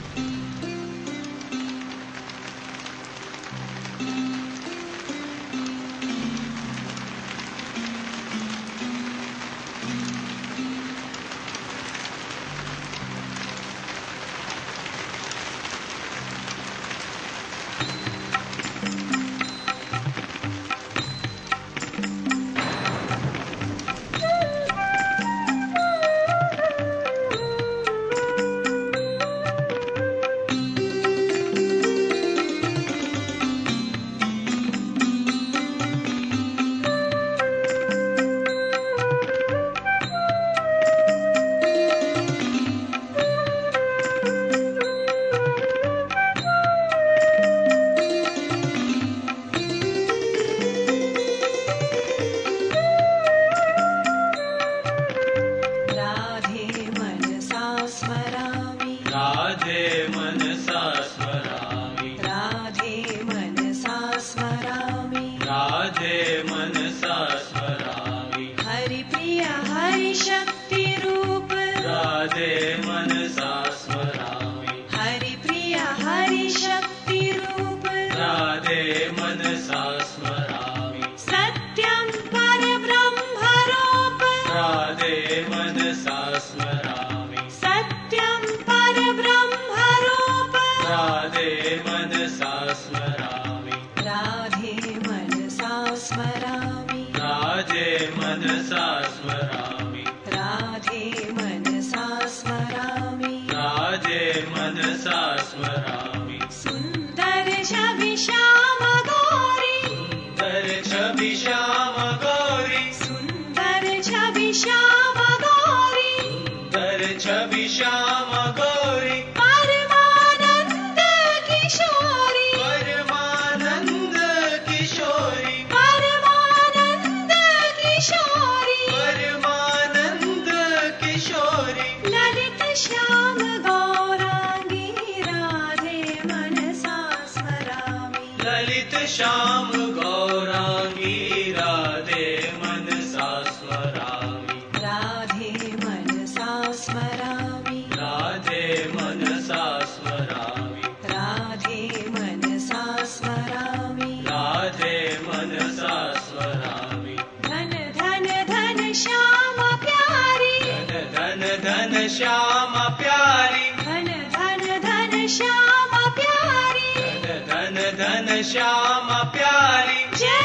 श्यामा प्यारी जय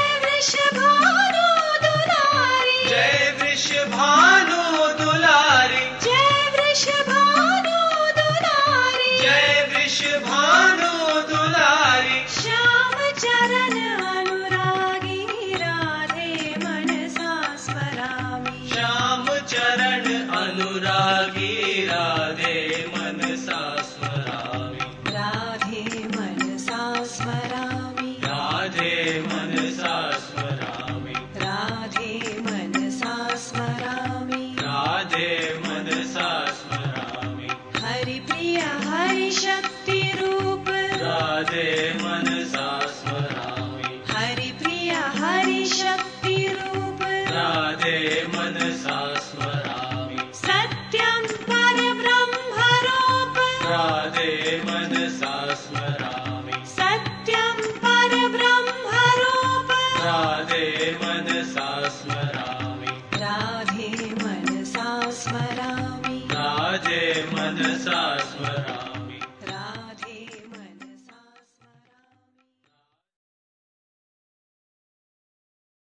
वृषभानु दुलारी जय वृषभानु दुलारी जय वृषभानु दुलारी जय वृषभानु दुलारी श्याम चरण अनुरागी राधे मनसा स्मरामि श्याम चरण अनुरागी राधे मनसा स्मरामि राधे मनसा स्मरामि राधे मनसा स्मरामि राधे मनसा स्मरामि राधे मनसा स्मरामि हरि प्रिय हरि शक्ति रूप राधे मनसा स्मरामि हरि प्रिय हरि शक्ति रूप राधे मनसा स्मरामि सत्यं परब्रह्म रूप राधे मनसा स्मरामि सत्यं परब्रह्म रूप राधे मनसा स्मरामि राधे मनसा स्मरामि राधे मनसा स्मरामि